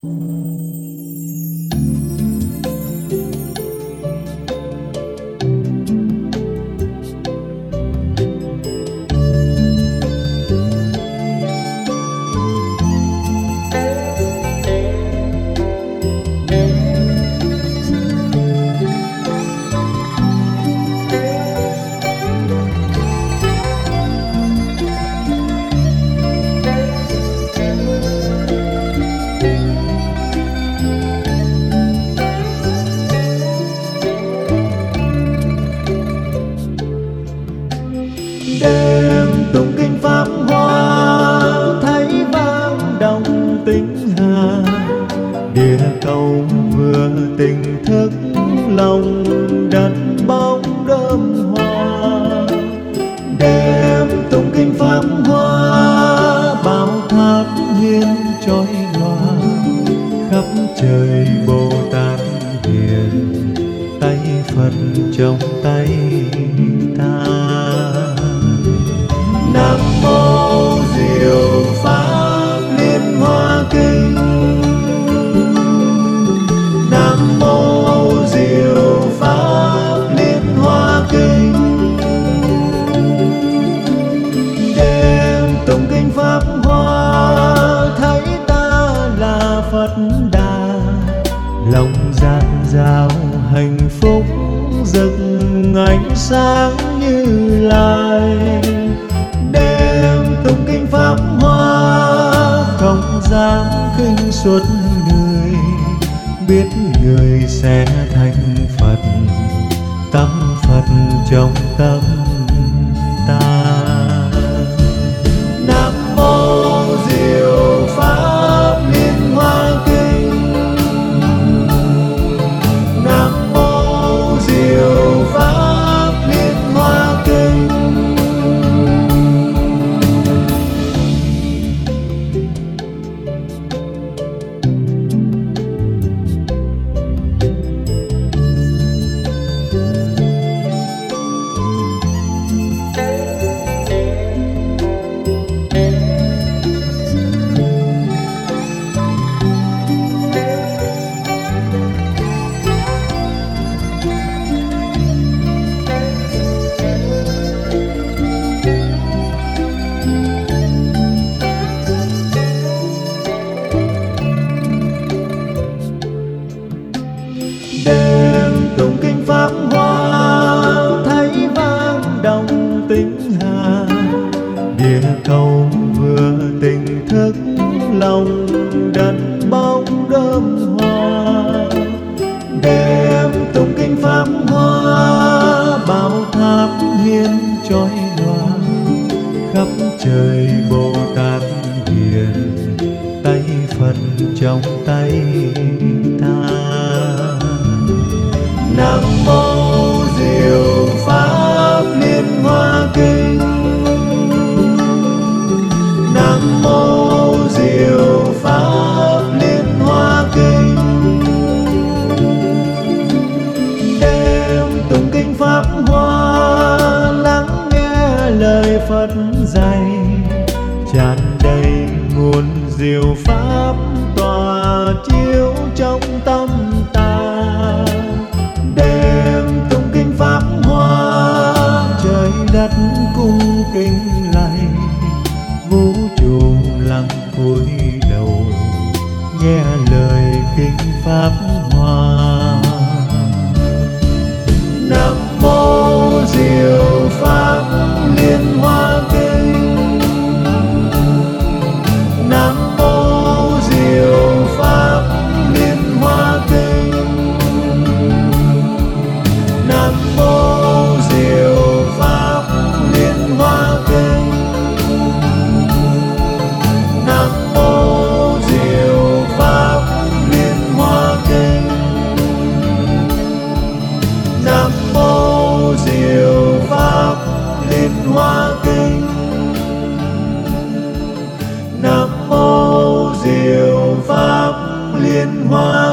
Đêm tụng kinh pháp hoa, thấy vang đồng tính hà. Địa cầu vừa tỉnh thức, lòng đất bóng đơm hoa. Đêm tụng kinh pháp hoa, bao tháp hiên chói lòa. Khắp trời Bồ Tát hiền, tay Phật trong tay ta. Nam mô Diệu Pháp Liên Hoa Kinh. Nam mô Diệu Pháp Liên Hoa Kinh. Đêm tụng kinh pháp hoa, thấy ta là Phật Đà. Lòng dạt dào hạnh phúc, rực ánh sáng Như Lai. Đêm tụng kinh pháp hoa, không dám khinh suất người. Biết người sẽ thành Phật, tâm Phật trong tâm ta. Nam mô Diệu Pháp Liên Hoa Kinh. Nam mô Diệu Pháp Liên Hoa Kinh. Đêm tụng kinh pháp hoa, thấy vang đồng tính hà. Địa cầu vừa tỉnh thức, lòng đất bóng đơm hoa. Đêm tụng kinh pháp hoa, bao tháp hiên chói lòa. Khắp trời Bồ Tát hiền, tay Phật trong tay ta. Nam mô Diệu Pháp Liên Hoa Kinh. Nam mô Diệu Pháp Liên Hoa Kinh. Đêm tụng kinh pháp hoa, lắng nghe lời Phật dạy. Tràn đầy nguồn diệu pháp, tỏa chiếu trong tâm ta. Đêm tụng kinh pháp hoa, trời đất cung kính lạy. Vũ trụ lặng cúi đầu, nghe lời kinh pháp hoa. Nam mô Diệu Pháp Liên Hoa Kinh. Nam mô Diệu Pháp Liên Hoa Kinh. Nam mô Diệu Pháp Liên Hoa Kinh. Nam mô Diệu Pháp Liên Hoa Kinh. Nam mô Diệu Pháp Liên Hoa Kinh. Nam mô Diệu Pháp Liên Hoa